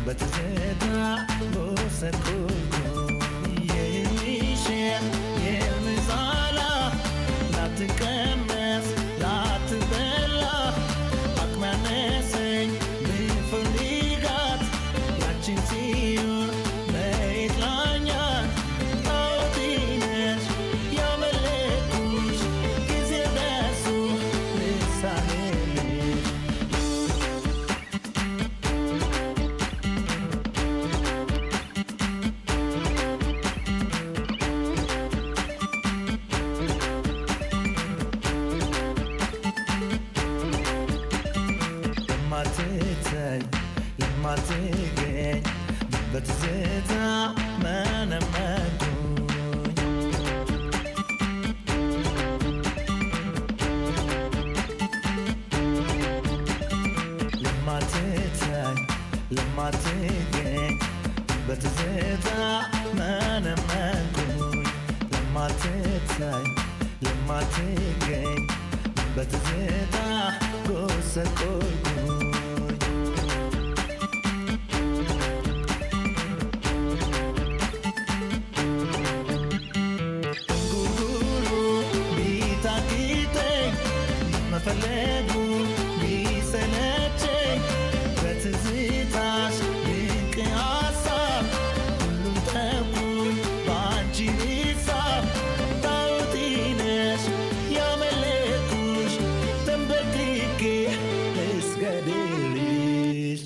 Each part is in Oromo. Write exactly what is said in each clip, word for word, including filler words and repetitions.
በትዝታ ወሰድኩት የሚሸት የምዛላ ላትቀመስ ላትበላ አቅማነሰኝ ብፈልጋት ያችን ሲሆን መሬት ላኛት ጣዖቴነሽ ያመለኩሽ ጊዜ ደርሶ ልሳልልሽ ለማትታይ ለማትገኝ በትዝታ መነመንኩኝ ለማትታይ ለማትገኝ በትዝታ መነመንኩኝ ለማትታይ ለማትገኝ በትዝታ ጎሰቆልኩኝ መፈለጉ ቢሰለቸኝ በትዝታሽ ድንቅ ሀሳብ ሁሉም ተውኩኝ በአንቺ ሂሳብ ጣዖቴነሽ ያመለኩሽ ተንበርክኬ ልስገድልሽ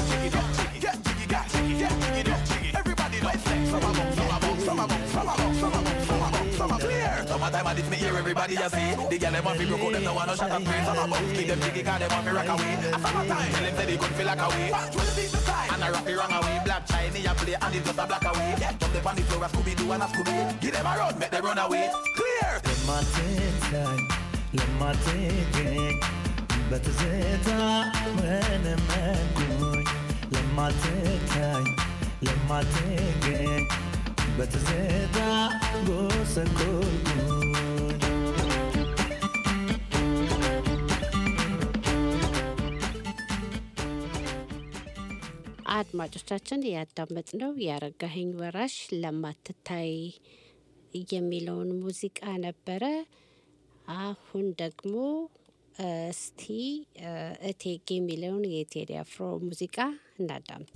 Summertime and it's me hear everybody a say the girl them want me broke out them no want no shot of spray. Some a bump keep them jiggy cause them want me rock away. Summertime tell them say they couldn't feel like away. And I rock the wrong away. Black Chinese a play and it's just a black away. Jump them on the floor a Scooby-Doo and a Scooby. Give them a run make them run away. Clear. ለማትታይ ለማትገኝ በትዝታ መነመንኩኝ ለማትታይ ለማትገኝ በትዝታ ጎሰቆልኩኝ አድማጮቻችን ያዳመጥነው ያረጋኸኝ ወራሽ ለማትታይ የሚለውን ሙዚቃ ነበረ። አሁን ደግሞ እስቲ እቴጌ የሚለውን የቴዲ አፍሮ ሙዚቃ እናዳምጥ።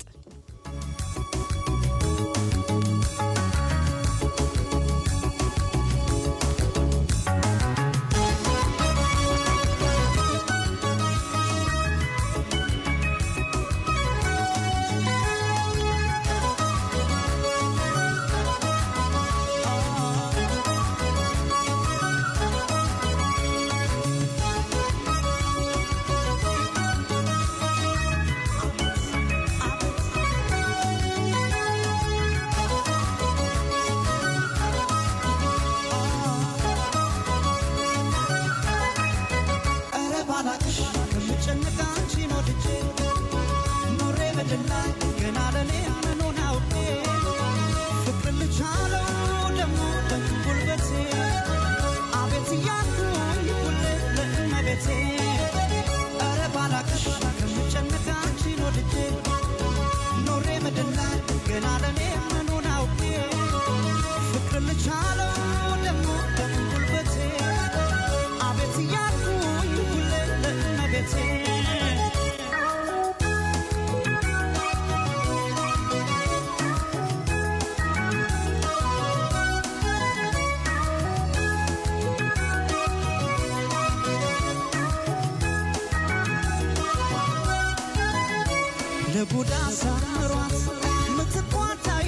ለቡዳ ሳምሯት ምትቋታይ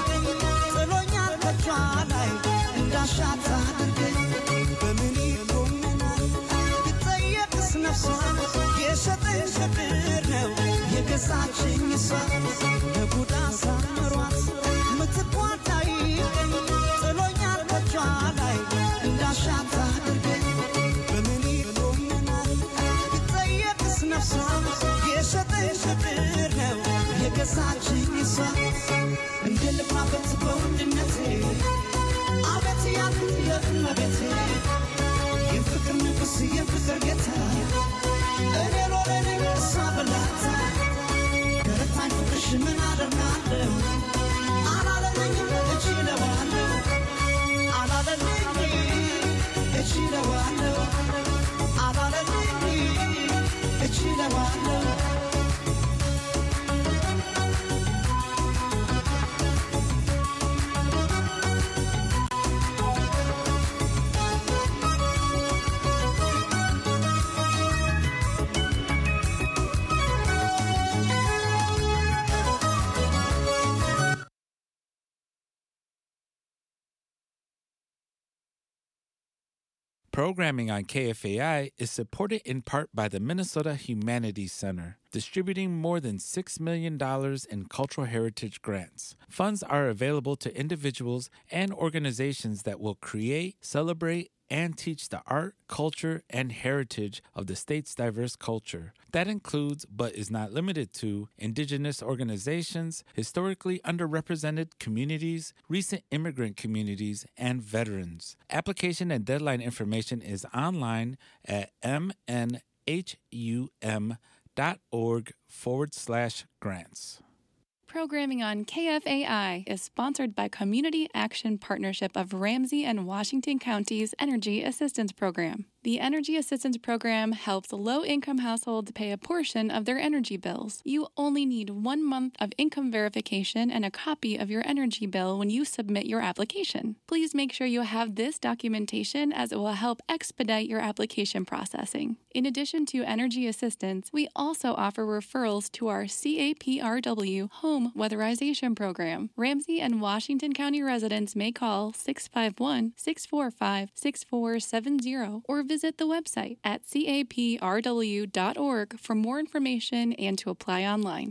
ጥሎኛል ከቿ ላይ እንዳሻታ አድርገኝ በምን ይቆምናል ብጠየቅስ ነፍሷ የሸጠኝ ፍቅር ነው የገዛችኝ እሷ ለቡዳ ሳምሯት ምትቋታይ ጥሎኛል ከቿ ላይ እንዳሻታ አድርገኝ በምን ይቆምናል ብጠየቅስ ነፍሷ የሸጠኝ ፍቅር ነው የገዛችኝ እሷ እንደ ልባበት በውድነቴ አቤት ያልኩት የእመቤቴ የፍቅር ንጉሥ የፍቅር ጌታ እኔ ሎሌ ነኝ እሷ በላታ ገረታኝ ፍቅርሽ ምን Programming on K F A I is supported in part by the Minnesota Humanities Center, distributing more than six million dollars in cultural heritage grants. Funds are available to individuals and organizations that will create, celebrate, and teach the art, culture, and heritage of the state's diverse culture. That includes, but is not limited to, indigenous organizations, historically underrepresented communities, recent immigrant communities, and veterans. Application and deadline information is online at mnhum.org forward slash grants. Programming on K F A I is sponsored by Community Action Partnership of Ramsey and Washington Counties Energy Assistance Program. The Energy Assistance Program helps low-income households pay a portion of their energy bills. You only need one month of income verification and a copy of your energy bill when you submit your application. Please make sure you have this documentation, as it will help expedite your application processing. In addition to energy assistance, we also offer referrals to our C A P R W Home Weatherization Program. Ramsey and Washington County residents may call six five one, six four five, six four seven zero or visit Visit the website at c a p r w dot org for more information and to apply online.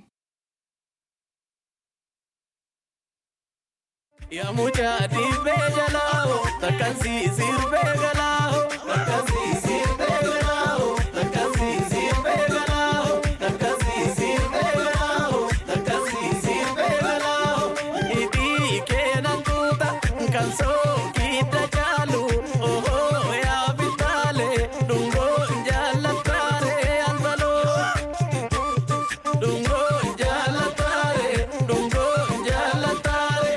Ya mucha dibe jalao, takansi sirbe galao, takansi sirbe galao, takansi sirbe galao, takansi sirbe galao, takansi sirbe galao. Idi kenan tuta kanso kita chalu, oh ya vitale, dungo jalatare anvalo, dungo jalatare, dungo jalatare.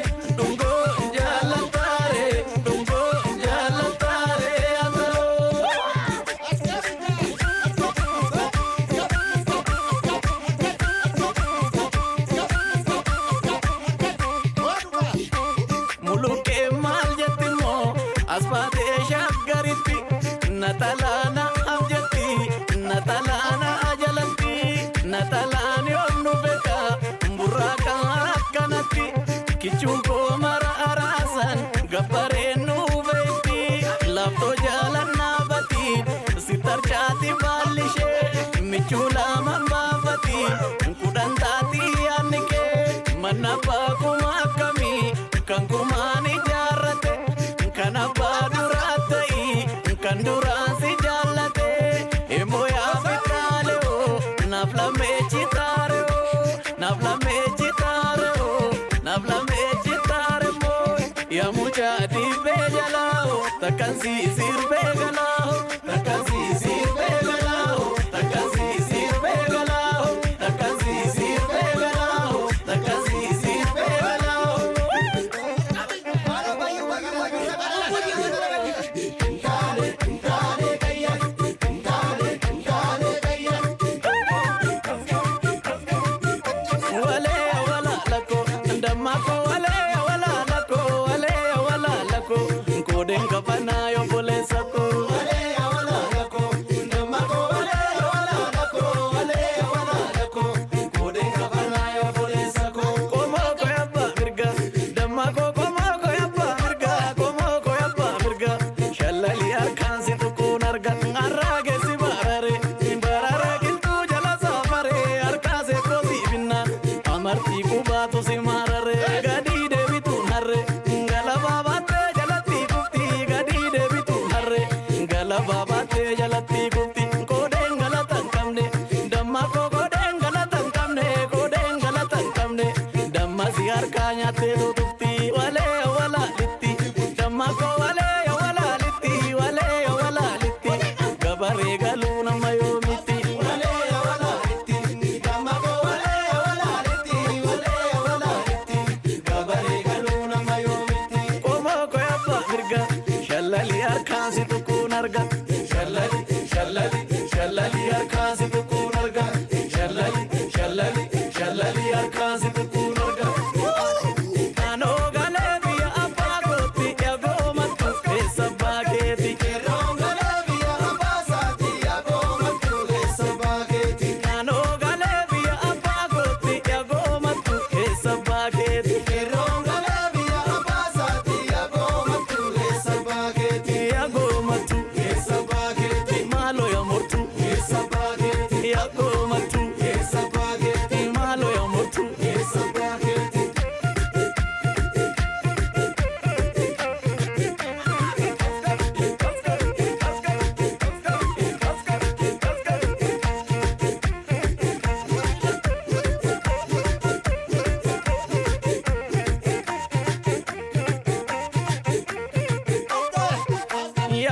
Natalana abjati, Natalana ajalanti, Natalani onubeka, buraka kanati, kichunko mara arasan, gapare nubeti, lapto jalan nabati, sitar chati balishe, michula mambavati, kudantati anike, manapa kumakami, kankumani jarate, kanapa duratai, Kandurasi jalate, emoya vitale o, navla mechitare o, navla mechitare o, navla mechitare mo. Ya mucha dibe jalao, takansi sirbe galao, takansi sirbe galao, takansi sirbe galao, takansi sirbe galao, takansi sirbe galao. Marti kubatu si marare, gadi de bitun harre, galaba bate jalati kufti, gadi de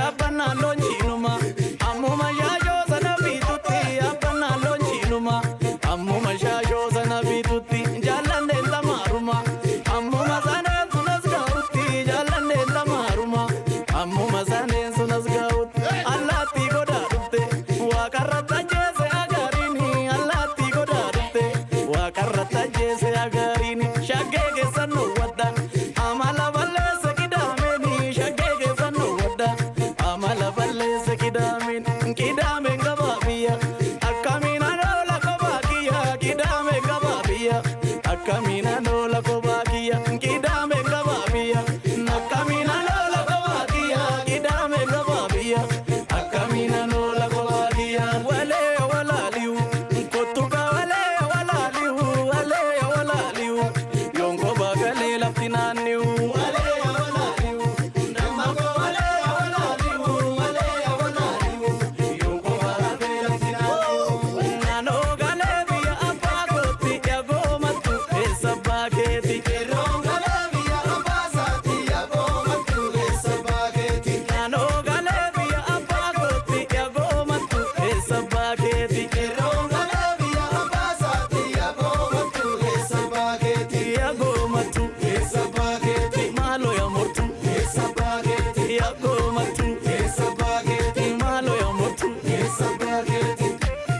yaabana lonjinuma ammuma shaashoo sana bitutti yaabana lonjinuma ammuma shaashoo sana bitutti jaallanne lamaaruma ammuma saneen sunas gahutti jaallanne lamaaruma ammuma saneen sunas gahutti allaatti godaa dhufte waaqarratti ajjeese agariini allaatti godaa dhufte waaqarratti ajjeese agariini shaggee keessan nu wadda amala balleessa kidaameni shaggee keessan nu wadda amala balleessa kidaameni kidaameen gabaabiyya akkamiin anoola kobaakiyya kidaameen gabaabiyya akkamiin anoola kobaakiyya kidaameen gabaabiyya akkamiin anoola kobaakiyya kidaameen gabaabiyya akkamiin anoola kobaakiyya walee walaaliyu kottuka walee walaaliyu walee walaaliyu yonko baagalee lafti naanniyu walee walaaliyu namako walee walaaliyu walee walaaliyu yonko baagalee lafti naanniyu naannoo galee biyya abbaa gootti yagoomattu eessa baakeeti yeroo galee biyya abbaa saati yagoomattu eessa baakeeti naannoo galee biyya abbaa gootti yagoomattu eessa baakeeti yeroo galee biyya abbaa saati yagoomattu eessa baakeeti yagoomattu eessa baakeeti maaloo yamurtu eessa baakeeti yagoomattu eessa baakeeti maaloo yamurtu eessa baakeeti.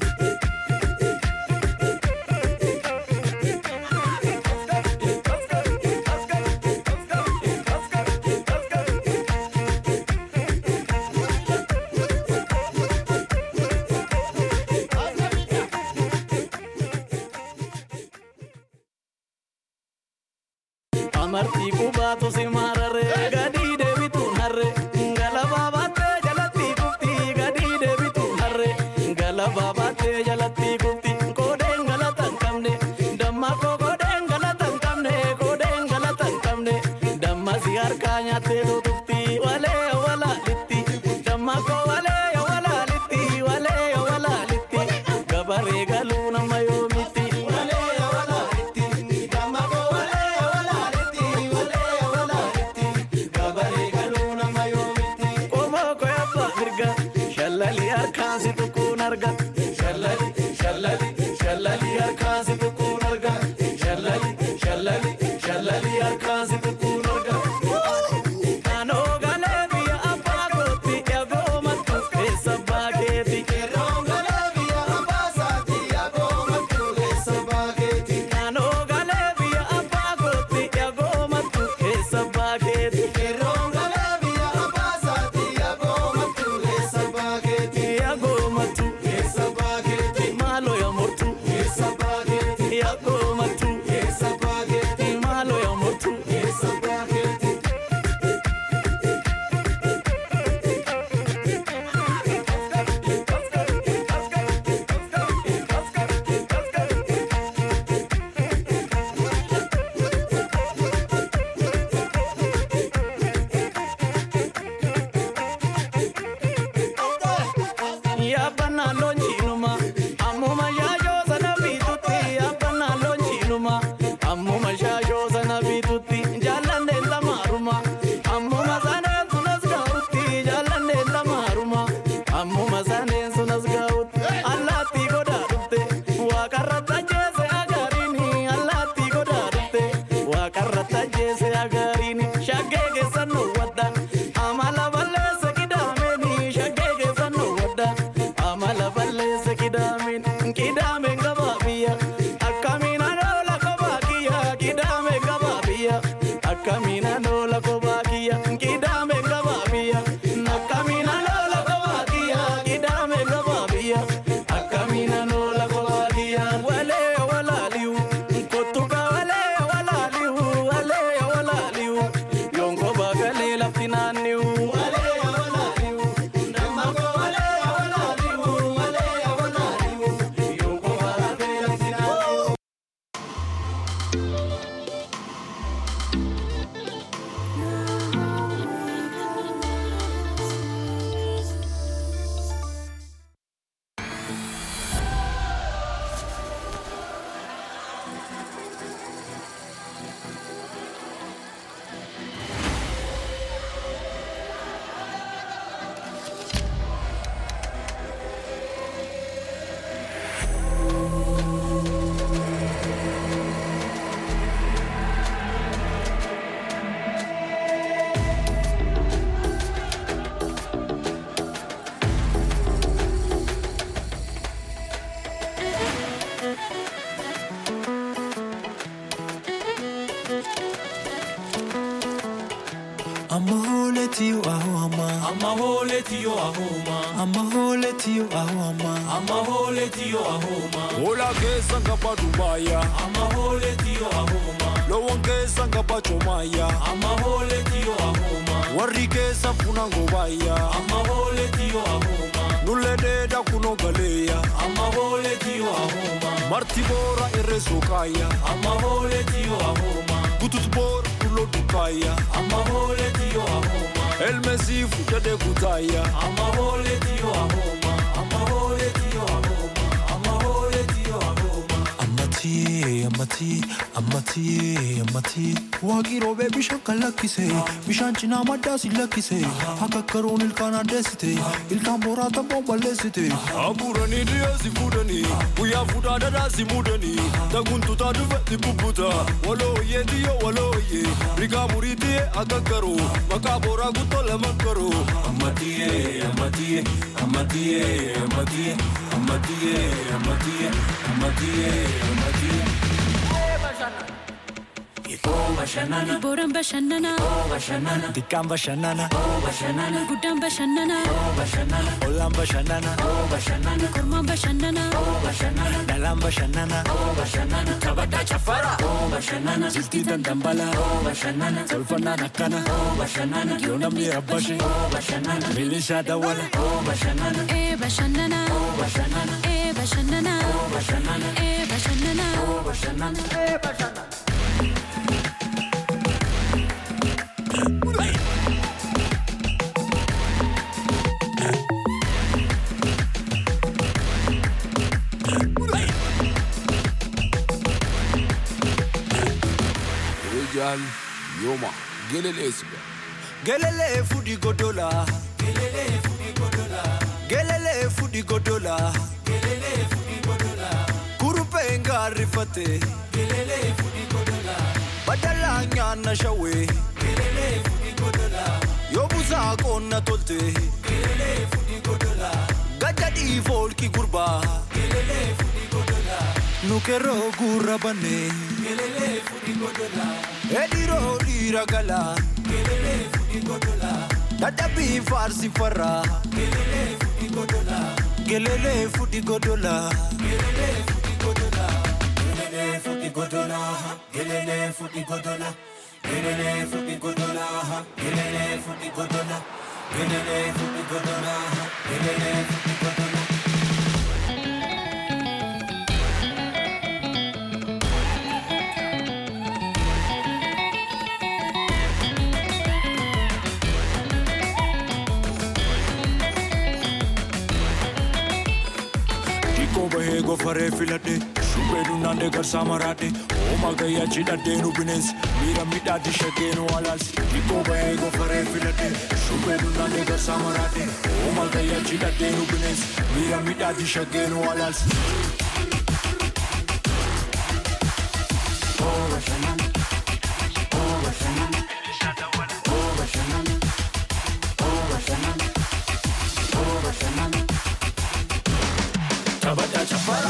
Amartii kubaatu si marare gadii deebituun harre galabaa baattee jalatti kufti gadii deebituun harre galabaa baattee jalatti kufti koodeen galata hin qabne damma koo koodeen galata hin qabne koodeen galata hin qabne damma si harkaa nyaattee tutufti walee walaalitti damma koo walee walaalitti walee walaalitti gabaree galuu nama yoomitti walee walaalitti damma koo walee walaalitti walee walaalitti gabaree galuu nama yoomitti qomoo koo yabbaa mirga shallali harkaan si tukkuun arga shallali shallali shallali harkaan si tukkuun arga shallali shallali shallali harkaan si tukkuun arga naannoo galee biyya abbaa gootti yagoomattu eessa baakeeti yeroo galee biyya abbaa saati yagoomattu eessa baakeeti naannoo galee biyya abbaa gootti yagoomattu eessa baakeeti yeroo galee biyya abbaa saati yagoomattu eessa baakeeti yagoomattu eessa baakeeti maaloo yamurtu eessa baakeeti yagoomattu eessa baakeeti maaloo yamurtu eessa baakeeti. Yaabana lonjinuma ammuma shaashoo sana bitutti yaabana lonjinuma ammuma shaashoo sana bitutti jaallanne lamaaruma ammuma saneen sunas gahutti jaallanne lamaaruma ammuma saneen sunas gahutti allaatti godaa dhufte waaqarratti ajjeese agariini allaatti godaa dhufte waaqarratti ajjeese agariini shaggee keessan nu wadda amala balleessa kidaameni shaggee keessan nu wadda amala balleessa kidaameni kidaameen gabaabiyya akkamiin anoola kobaakiyya kidaameen gabaabiyya akkamiin anoola kobaakiyya kidaameen gabaabiyya akkamiin anoola kobaakiyya kidaameen gabaabiyya akkamiin anoola kobaakiyya walee walaaliyu kottuka walee walaaliyu walee walaaliyu yonko baagalee lafti tiyo ahoma. Amma hole tiyo ahoma. Amma hole tiyo ahoma. Amma hole tiyo ahoma. Ola kesa ngapa Dubaya. Amma hole tiyo ahoma. Lowon kesa ngapa Chomaya. Amma hole tiyo ahoma. Warri kesa funango baya. Amma hole tiyo ahoma. Nulede da kuno galeya. Amma hole tiyo ahoma. Martibora irresokaya. Amma hole tiyo ahoma. Gututbor kulo dukaya. Amma hole tiyo ahoma. El mesifu jade kutaya. Amma hole tiyo ahoma. Amma hole tiyo ahoma. Amma hole tiyo ahoma. Amati, amati, amati, amati. Wagiro be bishan kalakise. Bishan china madasi lakise. Haka karon il kana desite. Il tambora tambo balesite. Aburani diasi fudani. Uya fuda dadasi mudani. Taguntu tadu veti puputa. Walo ye diyo walo ye. Riga muriti aga karo. Makabora gutola makaro. Amati, amati, amati, amati, amati, amati, amati, amati. Oh bashanana, Boram bashanana, oh bashanana, Dikam bashanana, oh bashanana, Gudam bashanana, oh bashanana, Olam bashanana, oh bashanana, Kurma bashanana, oh bashanana, Nalam bashanana, oh bashanana, Kabata chafara, oh bashanana, Jilti dandambala, oh bashanana, Solfana nakana, oh bashanana, Yonam ni rabashi, oh bashanana, Milisha dawala, oh bashanana, eh bashanana, oh bashanana, eh bashanana, oh bashanana, eh bashanana, oh bashanana, eh bashanana. Rijal Yoma Gelele Siba Gelele fudi godola, Gelele fudi godola, Gelele fudi godola, gelele fudi godola, Kurupe ngari fate, gelele fudi godola, Badala nyana shawe, gelele fudi godola, Yobuza konna tolte, gelele fudi godola, Gajadi folki gurba, gelele fudi godola, Nukero gurabane, gelele fudi godola, Ediro diragala, gelele fudi godola, Dadabi farsi farra, gelele fudi godola, Gelele fudi godola, gelele fudi godola, gelele fudi godola, gelele fudi godola, gelele fudi godola, gelele fudi godola, gelele fudi godola, gelele fudi godola. Bahe go fare filate, Shubedu nande gar samarate, Oma gaya chida denu bines, Mira mida dishake no alas, Diko bahe go fare filate, Shubedu nande gar samarate, Oma gaya chida denu bines, Mira mida dishake no alas. Oh bashanana, oh bashanana, oh bashanana, oh bashanana, oh bashanana. Tabata chafara,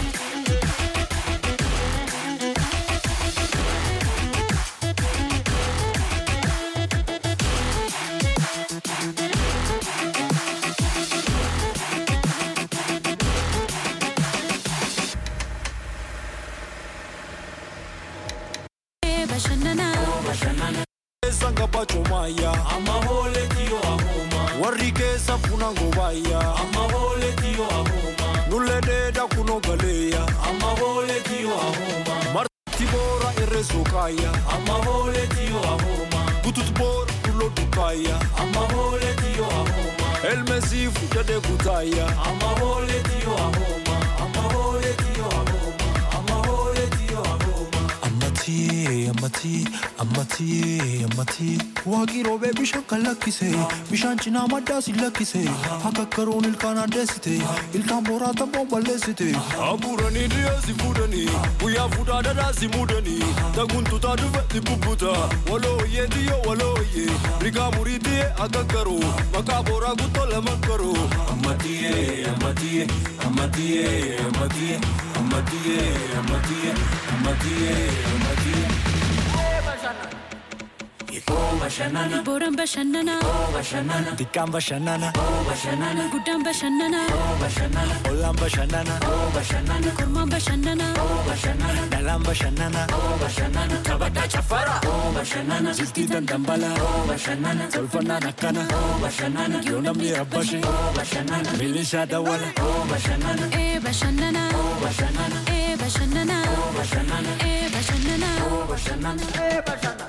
eh bashanana, Oh bashanana, Sanga pachomaya, amma hole tiyo ahoma, Warri kesa funango baya, amma hole tiyo ahoma, Nulede da kuno galeya, amma hole tiyo ahoma, Martibora irresokaya, amma hole tiyo ahoma, Gututbor kulo dukaya, amma hole tiyo ahoma, El mesifu jade kutaya, amma hole tiyo ahoma, amma hole tiyo ahoma, amma hole tiyo ahoma. Amati, amati, amati, amati. Wagiro be bishan kalakise, bishan china madasi lakise. Haka karon il kana desite, il tambora tambo balesite. Aburani diasi fudani, uya fuda dadasi mudani. Taguntu tadu veti puputa, walo ye diyo walo ye. Riga muriti aga karo, makabora gutola makaro. Amati, amati, amati, amati, amati, amati, amati, amati. Oh bashanana, boram bashanana, oh bashanana, Dikam bashanana, oh bashanana, gudam bashanana, oh bashanana, Olam bashanana, oh bashanana, kurma bashanana, oh bashanana, Dalam bashanana, oh bashanana, tabata chafara, oh bashanana, Jilti dan dambala, oh bashanana, Tolfana nakana, oh bashanana, Yonam ni rabbashi, oh bashanana, Milisha dawala, oh bashanana, eh bashanana, oh bashanana, eh bashanana, oh bashanana, eh bashanana, oh bashanana, eh bashanana.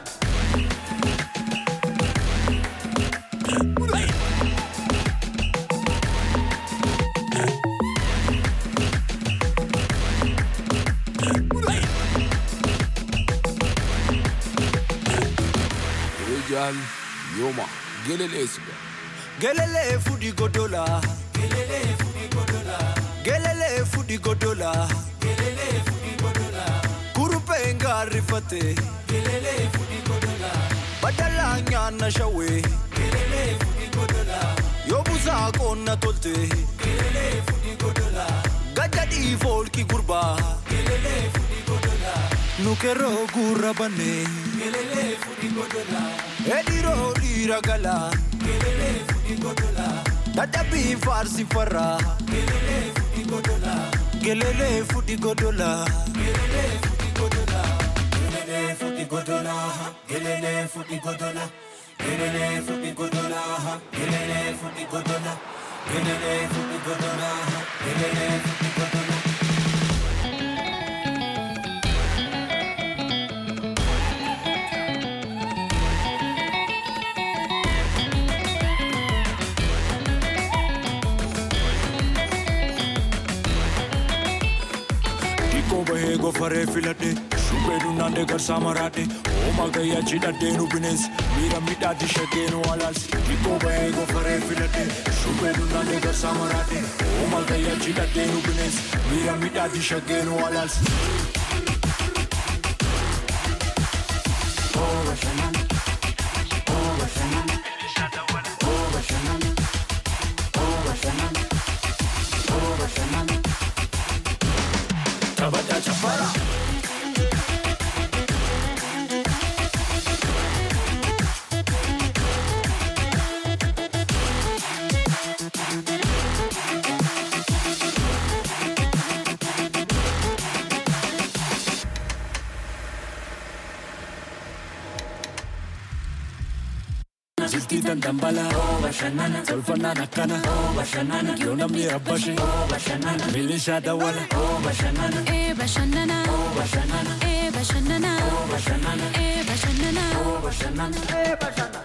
Rijal, Yoma, Gelele Siga. Gelele fudi godola, Gelele fudi godola, Gelele fudi godola, Gelele fudi godola, Kurupe ngari fate, Gelele fudi godola, Badala nyana shawe, Gelele fudi godola, Yobuza konna tolte, Gelele fudi godola, Gajadi volki gurba, Gelele fudi godola, Nukero gurra bane, Gelele fudi godola, Ediro iragala, Gelele fudi godola, Dadabi farsi farra, Gelele fudi godola, Gelele fudi godola, Gelele fudi godola, Gelele fudi godola, Gelele fudi godola, Gelele fudi godola, Gelele fudi godola, Gelele fudi godola, Gelele fudi godola. Go fare filate, shubedu nande gar samarate. O magaya chida denu bines, mira mita dishake no alals. Iko bahe go fare filate, shubedu nande gar samarate. O magaya chida denu bines, mira mita dishake no alals. Oh bashanana, oh bashanana, oh bashanana, oh bashanana, oh bashanana. Tabata chafara. Jilti dan dambala, oh bashanana, Tolfana nakana, oh bashanana, Yonam ni rabbashi, oh bashanana, Milisha dawala, oh bashanana, eh bashanana, oh bashanana, eh bashanana, oh bashanana, eh bashanana, oh bashanana, eh bashanana.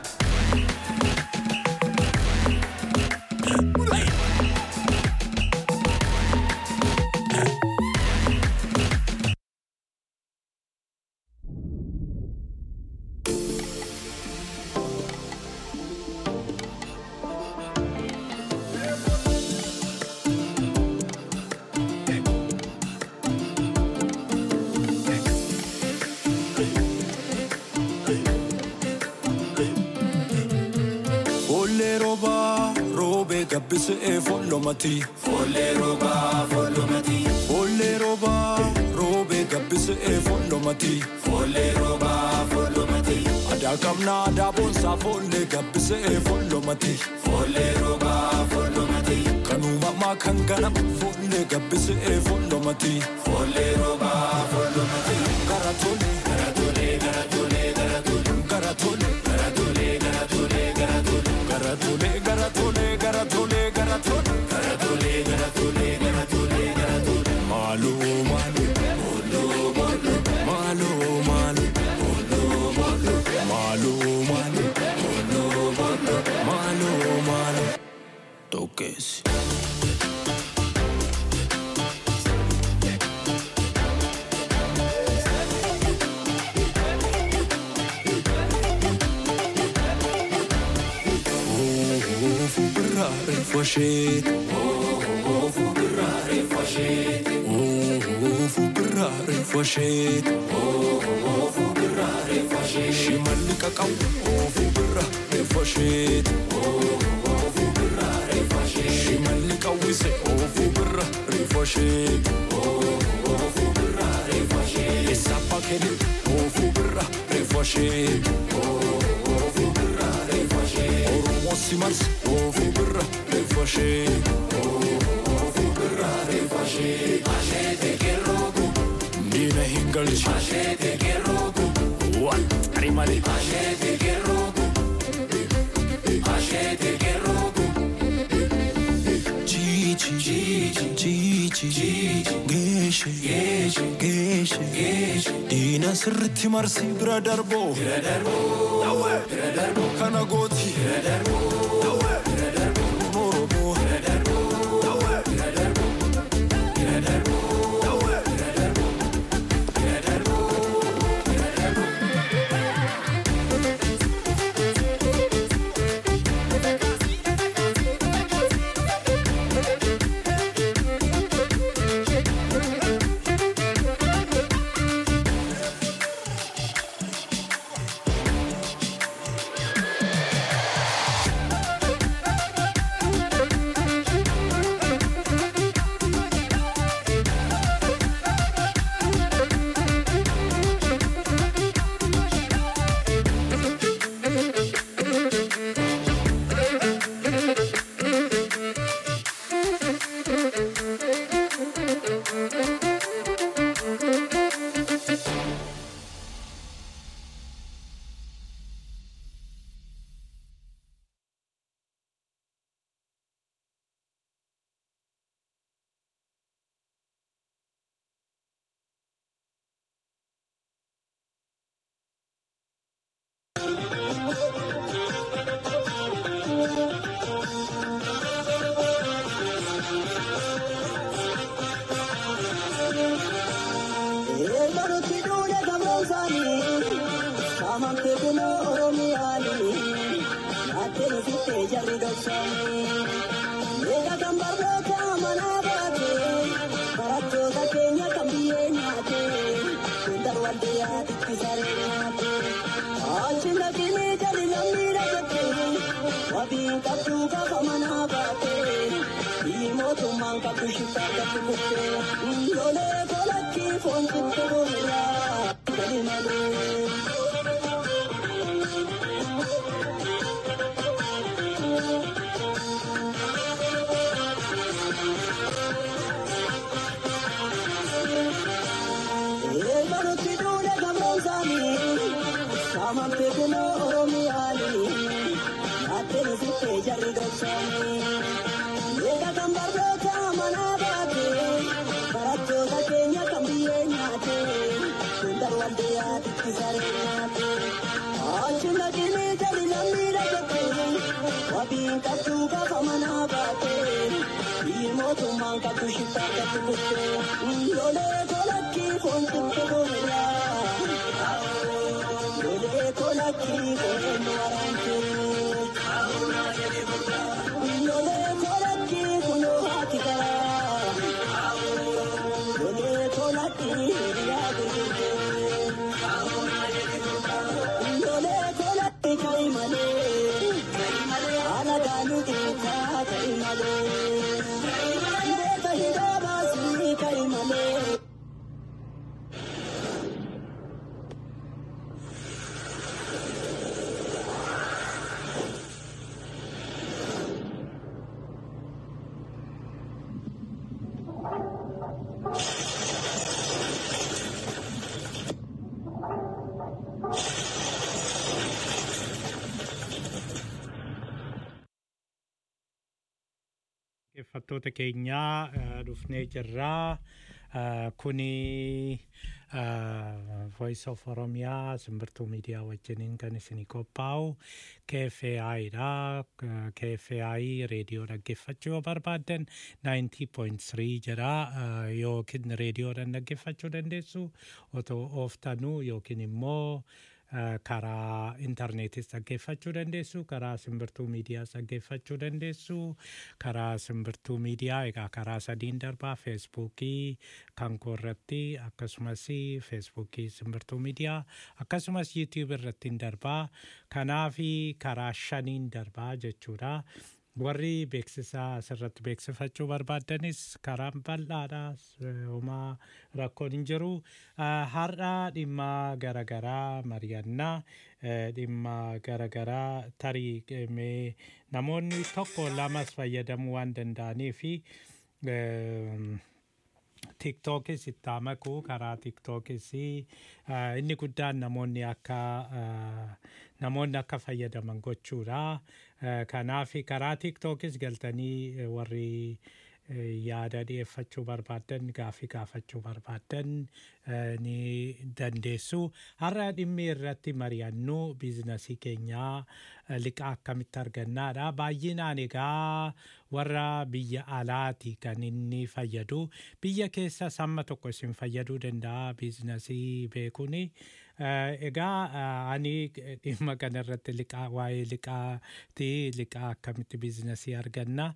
Gabbise e follomati, Folle roba, follomati, folle roba, robe gabbise e follomati, folle roba, follomati, ada kamna ada bonsa folle gabbise e follomati, folle roba, follomati, kanuma ma kangana folle gabbise e follomati, folle roba, follomati, garatole, garatole, garatole, garatole, garatole, garatole, garatole, garatole, garatole, garatole, garatole, garatole, garatole, garatole, garatole, garatole, malu, malu, mollo, mollo, malu, malu, mollo, mollo, malu, malu, mollo, mollo, malu, malu, toques. Fushit, oh, oh, fubrare, fushit, oh, oh, fubrare, fushit, oh, oh, fubrare, fushit, shimalika kau, oh, fubrare, fushit, oh, oh, fubrare, fushit, shimalika wise, oh, fubrare, fushit, oh, oh, fubrare, fushit, esapakele, oh, fubrare, fushit, oh, marsi marsi oofu birra reeffa ishee oofu birra reeffa ishee asheete kerroogu diina hin galchi asheete kerroogu waan tarii malee asheete kerroogu asheete kerroogu Gigi Gigi Gigi Geshe Geshe Geshe Geshe Dina sirritti marsi bira darbo bira darbo dawe bira darbo kana gooti bira darbo dawe bira darbo morobo bira darbo dawe bira darbo bira darbo dawe bira darbo bira darbo bira darbo Fattoota keenyaa dhufnee jirraa kuni Voice of Oromia simbirtuu miidiyaa wajjiniin kan isinii qophaa'u K F A I dha. K F A I reediyoo dhaggeeffachuu yoo barbaaddan ninety point three jira yookiin reediyoodhaan dhaggeeffachuu dandeessu otoo ooftanuu yookiin immoo karaa intarneetis dhaggeeffachuu dandeessu karaa simbirtuu miidiyaas dhaggeeffachuu dandeessu karaa simbirtuu miidiyaa egaa karaa sadiin darbaa feesbuukii kan koorratti akkasumas feesbuukii simbirtuu miidiyaa akkasumas yuutiyuub irratti darbaa kanaafi karaa shaniin darbaa jechuudha. warri beeksisaa asirratti beeksifachuu barbaadanis karaan bal'aadhaas homaa rakkoon hin jiru. Har'a dhimma garagaraa mari'annaa dhimma garagaraa tarii mee namoonni tokko lamas fayyadamuu waan danda'anii fi TikTokis itti makuu karaa TikTokis inni guddaan namoonni akka namoonni akka fayyadaman gochuudha. Kanaaf karaa TikTokis galtanii warri yaada dhiyeeffachuu barbaadan gaafii gaafachuu barbaadan ni dandeessu. Har'a dhimmi irratti mari'annu biizinasii keenyaa liqaa akkamitti argannaadha. Baay'inaan egaa warra biyya alaati kan inni fayyadu. Biyya keessa samma tokko isin fayyaduu danda'a biizinasii beekuuni. Egaa ani dhimma kanarratti liqaa waa'ee liqaati liqaa akkamitti biizinasii arganna.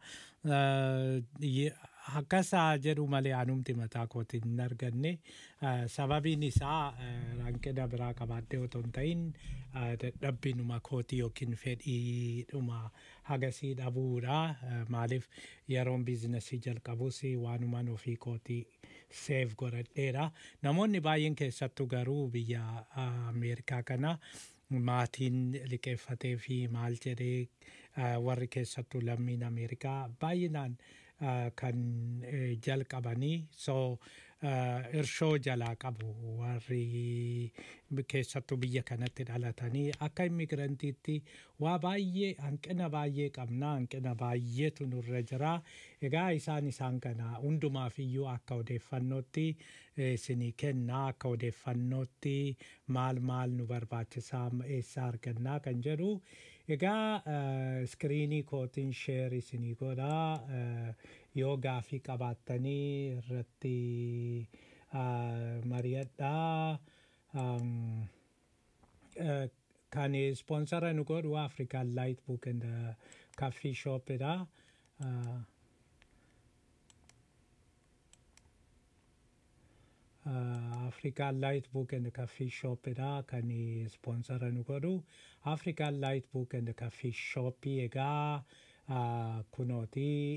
Akkasaa jedhu malee anumti mataa kootiin hin arganne. Sababiin isaa hanqina biraa qabaadhee otoo hin ta'in dadhabbiinuma kootii yookiin fedhiidhuma hagasii dhabuudha. Maaliif yeroon biizinasii jalqabus waanumaan ofii kootii seef godhadheera. Namoonni baay'een keessattuu garuu biyya Ameerikaa kana maatiin liqeeffatee fi maal jedhee warri keessattuu lammiin Ameerikaa baay'inaan kan jalqabanii so irshoo jalaa qabu warri keessattuu biyya kanatti dhalatanii akka immigrantiitti waa baay'ee hanqina baay'ee qabna hanqina baay'eetu nurra jira. Egaa isaan isaan kana hundumaaf iyyuu akka odeeffannootti isinii kennaa akka odeeffannootti maal maal nu barbaachisaa eessaa argannaa kan jedhu. Egaa iskiriinii kootiin sheer isinii godhaa yoo gaafii qabaattanii irratti mari'adhaa. Kan sponsora nu godhu African Light Book and Coffee Shop dha. African Light Book and Coffee Shop dha kan sponsora nu godhu. African Light Book and Coffee Shop egaa kunooti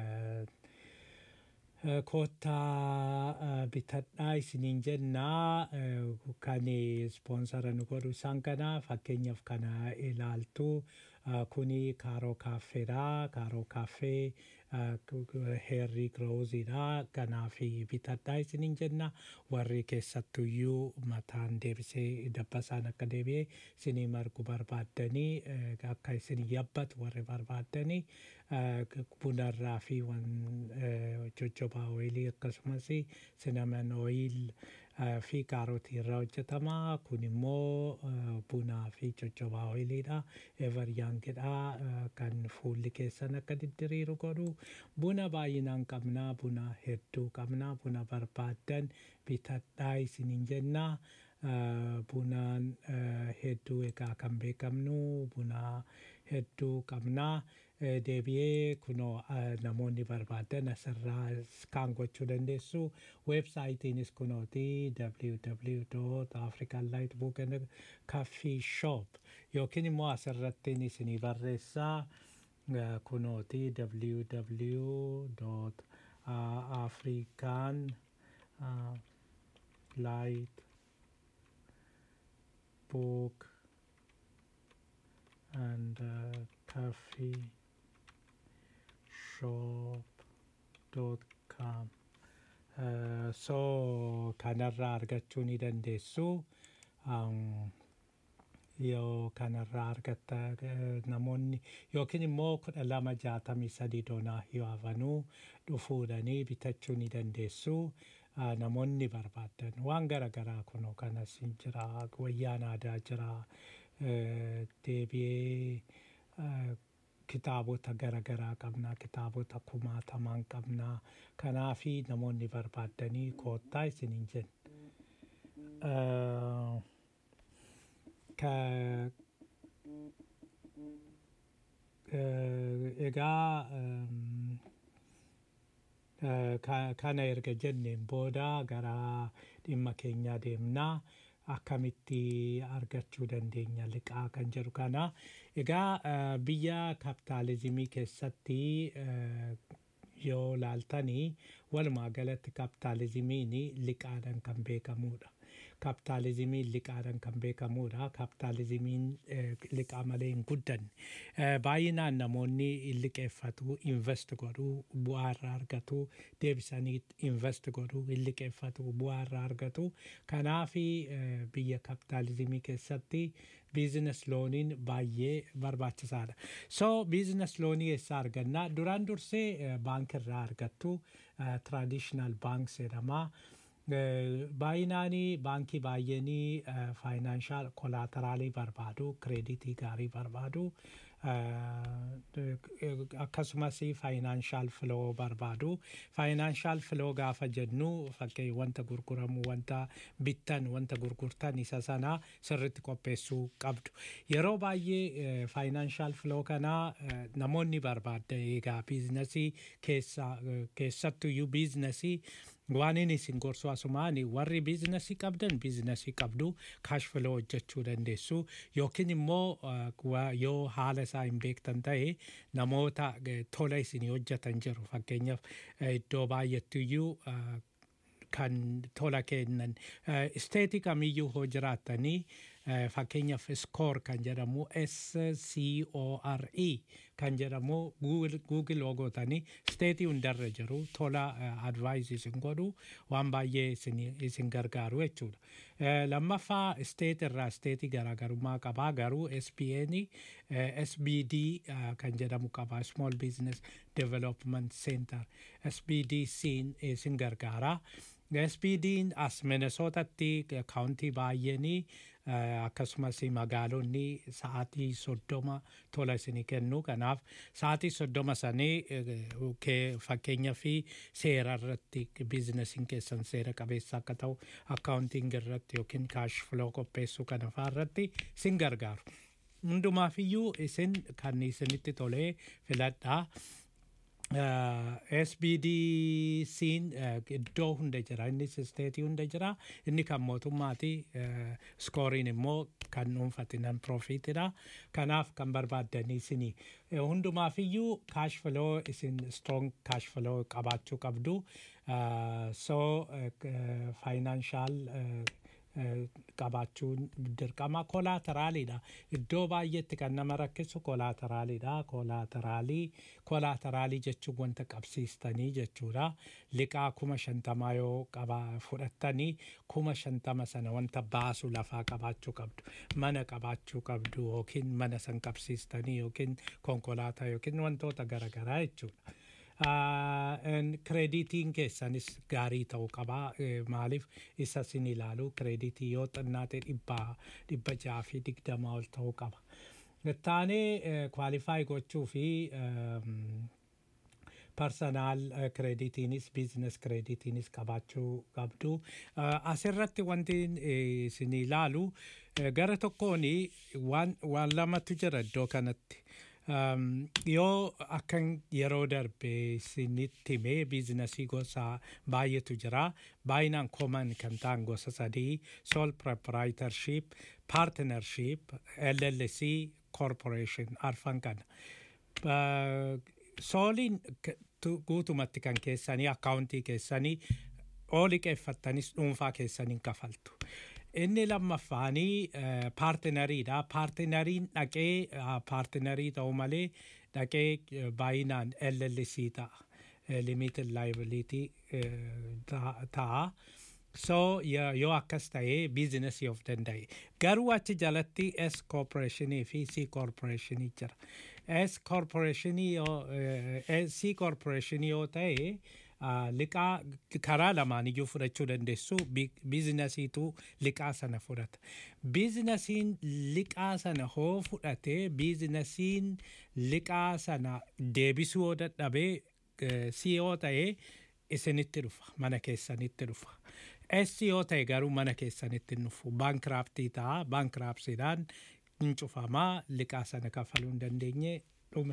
kottaa bitadhaa isiniin jennaa kan sponsora nu godhu isaan kana fakkeenyaaf kana ilaaltu kuni Kaaroo Kaaffeedha. Kaaroo Kaaffee Heerrii Girooziidha. Kanaaf bitadhaa isiniin jenna. Warri keessattuyyuu mataan deebisee dabbasaan akka deebi'ee isinii margu barbaaddanii akka isin yabbatu warri barbaaddanii bunarraa fi jojjobaa ooyilii akkasumas sinaman ooyil fi kaarotii irraa hojjetama. Kun immoo bunaa fi jojjobaa ooyiliidha. Everyaangidha kan fuulli keessan akka diddiriiru godhu. Buna baay'inaan qabnaa buna hedduu qabnaa buna barbaaddan bitadhaa isiniin jennaa. Bunaan hedduu egaa kan beekamnu buna hedduu qabnaa. Deebi'ee kunoo namoonni barbaadan asirraa iskaan gochuu dandeessu. Weebsaayitiinis kunooti w w w dot african light book and coffee shop yookiin immoo asirrattiin isinii barreessaa kunooti w w w dot african light book and coffee shop dot com. Uh, so kanarraa argachuu ni dandeessu. Um, yoo kanarraa argatta namoonni yookiin immoo kudha lama jaatamii sadii doonaa yoo hafanuu dhufuudhanii bitachuu ni dandeessu. Uh, namoonni barbaadan waan garagaraa kunoo kanas hin jira. Wayyaan aadaa jira. Uh, deebi'ee uh, kitaabota garagaraa qabna. Kitaabota kumaatamaan qabna. Kanaafi namoonni barbaadanii koottaa isiniin jenna. Uh, ka uh, egaa um, uh, ka, kana erga jenneen booda gara dhimma keenyaa deemnaa. akkamitti argachuu dandeenya liqaa kan jedhu kana egaa biyya kapitaalizimii keessatti yoo laaltanii walumaa galatti kapitaalizimiin liqaadhaan kan beekamudha. Kapitaalizimiin liqaadhaan kan beekamudha. Kapitaalizimiin liqaa malee hin guddanne. Baay'inaan namoonni liqeeffatu, invest godhu, bu'aa irraa argatu, deebisanii invest godhu, liqeeffatu, bu'aa irraa argatu. Kanaaf biyya kapitaalizimii keessatti business looniin baay'ee barbaachisaadha. So business loonii eessaa arganna? Duraan dursee baankirraa argattu, traditional banks jedhama. Baay'inaanii baankii baay'eenii financial collateraalii barbaadu, kreditii gaarii barbaadu, akkasumas financial flow barbaadu. Financial flow gaafa jennu fakkii wanta gurguramu, wanta bittan, wanta gurgurtan isa sana sirriitti qopheessuu qabdu. Yeroo baay'ee financial flow kana namoonni barbaadda egaa biizinasii keessa keessattuyyuu biizinasii waan inni isin gorsu asumaani warri biizinasii qabdan biizinasii qabdu cash flow hojjechuu dandeessu yookiin immoo yoo haala isaa hin beektan ta'e namoota tola isin hojjetan jiru fakkeenyaaf iddoo baay'eettuyyu kan tola kennan isteetii kamiyyuu hoo jiraattanii fakkeenyaaf score kan jedhamu S C O R E kan jedhamu Google logootanii isteetii hundarra jiru tola advice isin godhu waan baay'ee isin gargaaru jechuudha. Lammaffaa isteet irraa isteetii garaagarummaa qabaa garuu S B N S B D kan jedhamu qabaa Small Business Development Center S B D isin gargaara. S B D'n as Minnesotatti kaawuntii baay'eenii akkasumas magaalonni sa'aatii soddoma tola isinii kennu kanaaf sa'aatii soddoma sanii fakkeenya fi seera irratti biizinasiin keessan seera qabeessa akka ta'u akkaawuntiin irratti yookiin kaash filoo qopheessuu kana fa'aa irratti isin gargaaru. Hundumaafiyyuu isin kan isinitti tolee filadhaa. S B D siin iddoo hunda jira innis isteetii hunda jira inni kan mootummaati skooriin immoo kan dhuunfatinan profiitidha kanaaf kan barbaaddanii isinii hundumaafiyyuu cash flow isin strong cash flow qabaachuu qabdu so financial qabaachuun dirqama kolaateraaliidha. Iddoo baay'eetti kan nama rakkisu kolaateraaliidha. Kolaateraalii kolaateraalii jechuun wanta qabsiistanii jechuudha. Liqaa kuma shantamaa yoo qaba fudhattanii kuma shantama sana wanta baasu lafaa qabaachuu qabdu. Mana qabaachuu qabdu yookiin mana san qabsiistanii yookiin konkolaataa yookiin wantoota garaagaraa jechuudha. Kreditiin keessanis gaarii ta'uu qaba maaliif isa sin ilaalu kreditii yoo xinnaate dhibba jaha fi digdama ol ta'uu qaba. Taanee kwaalifaayi gochuu fi personal kreditiinis business kreditiinis qabaachuu qabdu. Asirratti wanti sin ilaalu gara tokkoon waan lamatu jira iddoo kanatti. Yoo akkan yeroo darbe isinitti himee biizinasii gosa baay'eetu jira. Baay'inaan common kan ta'an gosa sadii sole proprietorship, partnership, L L C, corporation arfan kana. Sooliin guutumatti kan keessanii akkaawuntii keessanii oo liqeeffattanis dhuunfaa keessaniin kafaltu. Inni lammaffaanii paartinariidha. Paartinariin dhaqee paartinarii ta'uu malee dhaqee baay'inaan L L C ta'a. Limited liability ta'a. So yoo akkas ta'ee biizinasii of danda'e. Garuu achi jalatti S corporationii fi C corporationii jira. S corporationii yoo C corporationii yoo ta'e liqaa karaa lamaan iyyuu fudhachuu dandeessu biizinasiitu liqaa sana fudhata. Biizinasiin liqaa sana hoo fudhatee biizinasiin liqaa sana deebisuu yoo dadhabee C yoo ta'e isinitti dhufa mana keessanitti dhufa. S yoo ta'e garuu mana keessanitti hin dhufu baankraaptii ta'a baankraapsiidhaan hin cufamaa liqaa sana kafaluu hin dandeenye dhume.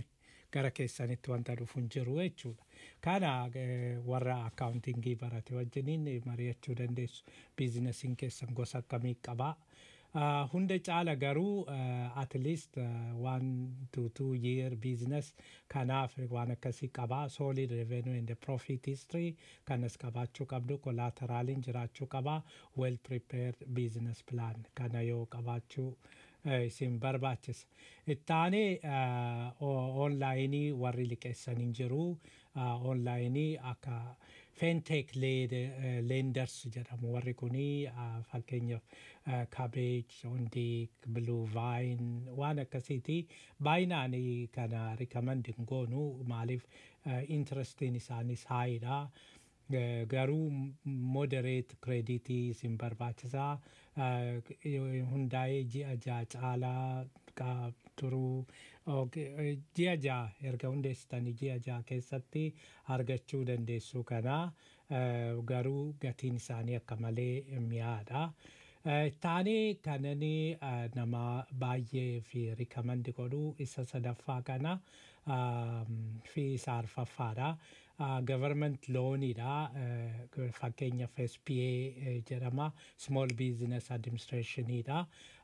gara keessanitti wanta dhufu hin jiru jechuudha. Kana warra accountingii barate wajjiniin mari'achuu dandeessu. Biizinasiin keessan gosa akkamii qabaa. Hunda caala garuu at least one to two year business kanaaf waan akkasii qabaa. Solid revenue and the profit history kanas qabaachuu qabdu. Collateraliin jiraachuu qabaa. Well prepared business plan kana yoo qabaachuu isin barbaachisa. Ittaanee onlaayinii warri liqeessan hin jiru. Onlaayinii akka fintech lenders jedhamu warri kunii fakkeenyaaf cabbage, hundi, blue vine waan akkasiiti baay'inaan kana recommend hin goonu maaliif interestiin isaanis haayidha. Garuu moderate creditii isin barbaachisaa. Hundaa'ee ji'a ja'a caalaa turuu ji'a ja'a erga hundeessitanii ji'a ja'a keessatti argachuu dandeessu kana garuu gatiin isaanii akka malee mi'aadha. Taanee kananii nama baay'ee fi recommend godhu isa sadaffaa kana fi isa arfaffaadha. Government loanidha. Fakkeenyaaf S P A jedhama. Small Business Administrationidha.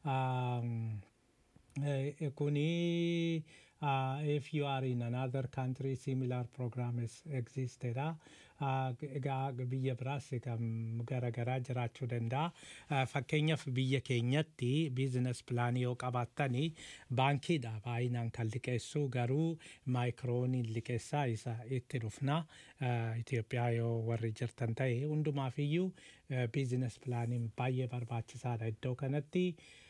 Kuni if you are in another country similar program is existed. Egaa biyya biraas garaagaraa jiraachuu danda'a. Fakkeenyaaf biyya keenyatti business plan yoo qabaattanii baankiidha baay'inaan kan liqeessu garuu maayikrooniin liqeessaa isa itti dhufna. Itoophiyaa yoo warri jirtan ta'e hundumaaf iyyuu business planiin baay'ee barbaachisaadha iddoo kanatti.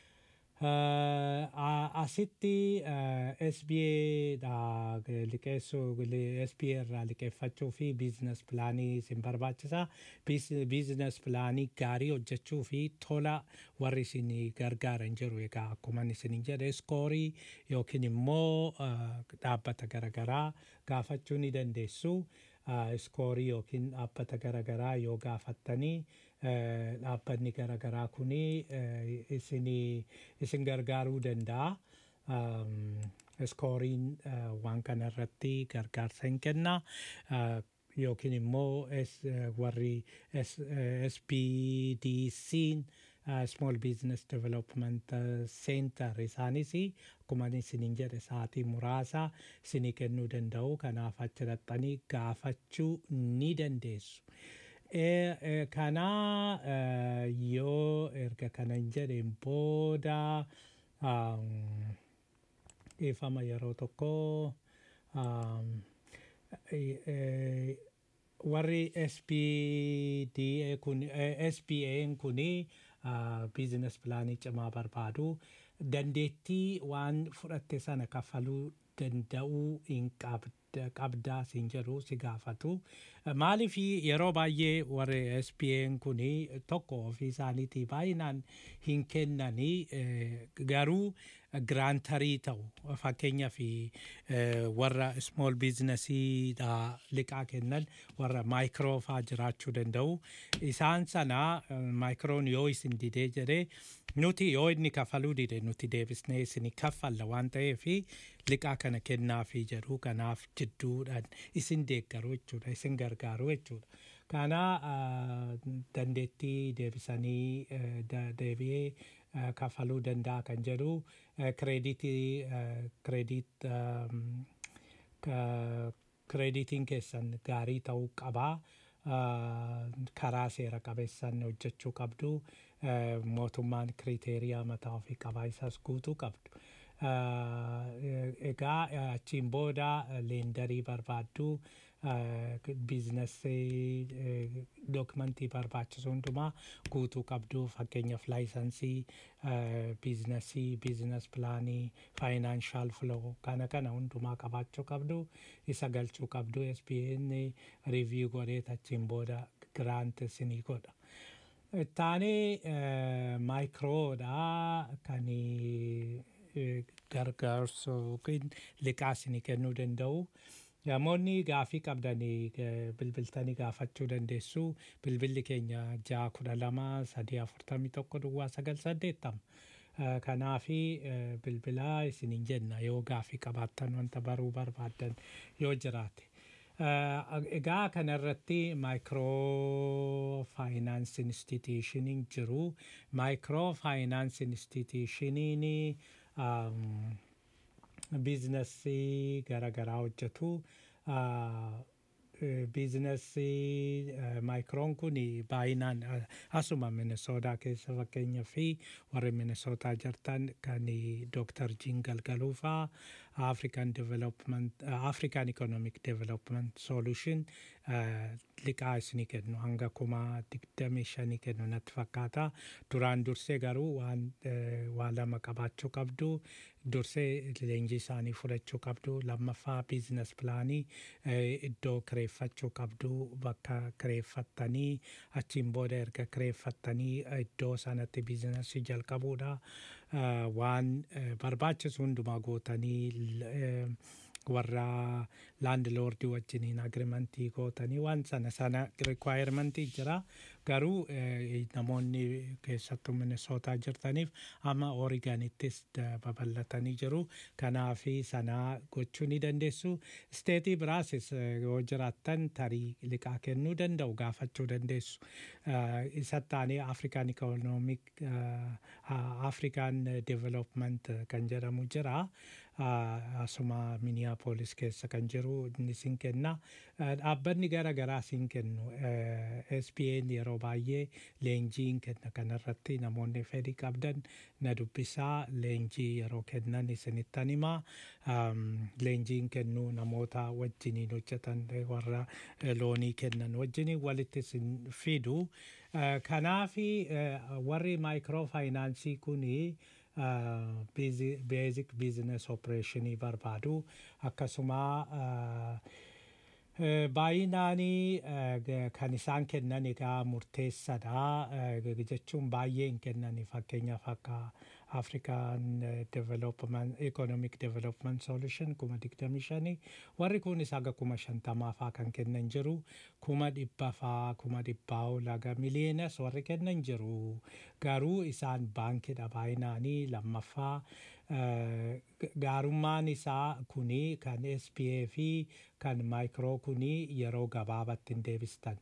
Asitti S B A dha liqeessu S B A irraa liqeeffachuu fi business planii isin barbaachisa. Business planii gaarii hojjechuu fi tola warri isin gargaaran jiru. Egaa akkuma isin jedhe skoorii yookiin immoo dhaabbata garaagaraa gaafachuu ni dandeessu. Skoorii yookiin dhaabbata garaagaraa yoo gaafattanii dhaabbanni garaagaraa kuni isin gargaaruu danda'a. Skooriin waan kana irratti gargaarsa hin kenna. Yookiin immoo warri S P D C'n Small Business Development Center isaanis akkuma isiniin jedhe sa'aatii muraasa isinii kennuu danda'u. Kanaaf achi dhaqxanii gaafachuu ni dandeessu. Kana yoo erga kana hin jedheen booda ifama yeroo tokko warri S P D A kun S P A'n kuni business planii cimaa barbaadu. Dandeettii waan fudhatte sana kaffaluu danda'uu hin qabdaa siin jedhu si gaafatu. Maaliif yeroo baay'ee warri S P A'n kuni tokko ofii isaaniitii baay'inaan hin kennanii garuu giraantarii ta'u fakkeenyaaf warra small businessii liqaa kennan warra maayikiroo fa'aa jiraachuu danda'u. Isaan sana maayikiroon yoo isin didee jedhee nuti yoo inni kaffaluu dide nuti deebisnee isin kaffalla waan ta'eef liqaa kana kennaafii jedhu. Kanaaf jidduudhaan isin deeggaru jechuudha, isin gargaaru jechuudha. Kana dandeettii deebisanii deebi'ee kaffaluu danda'a kan jedhu kreditii krediit kreditiin keessan gaarii ta'uu qaba. Karaa seera qabeessan hojjechuu qabdu. Mootummaan kriteeriyaa mataa ofii qabaa isas guutuu qabdu. Egaa achiin booda leendarii barbaaddu. Biizinasii dookumentii barbaachisu hundumaa guutuu qabdu. Fakkeenyaaf laayisansii biizinasii, biizines pilaanii, faayinaanshaal filoo kana kana hundumaa qabaachuu qabdu. Isa galchuu qabdu. S B A'n riiviyuu godhee achiin booda giraant isinii godha. Taanee maayikiroodha kan gargaarsa yookiin liqaa isinii kennuu danda'u. Namoonni gaafii qabdanii bilbiltanii gaafachuu dandeessu. Bilbilli keenya ja'a kudha lama sadii afurtamii tokko duwwaa sagal saddeettama. Kanaafi bilbilaa isiniin jenna yoo gaafii qabaattan wanta baruu barbaadan yoo jiraate. Egaa kanarratti Micro Finance Institution jiru. Micro Finance Institution biizinasii garaagaraa hojjetu. Biizinasii maayikroon kun baay'inaan asuma Minnesota keessa fakkeenyaa fi warri Minnesota jirtan kan Doctor Jin Galgaluufaa African Development African Economic Development Solution liqaa isinii kennu hanga kuma digdamii shanii kennu natti fakkaata. Duraan dursee garuu waan waan lama qabaachuu qabdu. Dursee leenjii isaanii fudhachuu qabdu. Lammaffaa biizines pilaanii iddoo kireeffachuu qabdu. Bakka kireeffattanii achiin booda erga kireeffattanii iddoo sanatti biizinesii jalqabuudha. Waan barbaachisu hundumaa gootanii warra landlordii wajjiniin agreementii gootanii waan sana sana requirement jira. Garuu namoonni keessattuu Minnesota jirtaniif amma Oregonittis babal'atanii jiru. Kanaafi sana gochuu ni dandeessu. Steetii biraas yoo jiraattan tarii liqaa kennuu danda'u gaafachuu dandeessu. Isa taanee African Economic African Development kan jedhamu jira. Asuma Minneapolis keessa kan jiru inni sin kenna. Dhaabbanni gara garaa sin kennu. S B A yeroo baay'ee leenjii kenna kanarratti namoonni fedhii qabdan na dubbisaa leenjii yeroo kennan isinittan himaa. Leenjiin kennu namoota wajjiniin hojjetan warra loonii kennan wajjiniin walitti isin fidu. Kanaafi warri maayikiroofaayinaansii kunii Uh, basic, basic business operation barbaadu akkasuma uh, uh, baay'inaanii uh, kan isaan kennan egaa murteessadha uh, jechuun baay'ee hin kennan fakkeenyaaf akka African Development Economic Development Solution kuma digdamii shanii warri kunis haga kuma shantamaa faa kan kennan jiru kuma dhibba faa kuma dhibbaa ol haga miliyoonas warri kennan jiru. Garuu isaan baankidha baay'inaanii. Lammaffaa gaarummaan isaa kuni kan S B A fi kan maayikiroo kuni yeroo gabaabatti hin deebistan.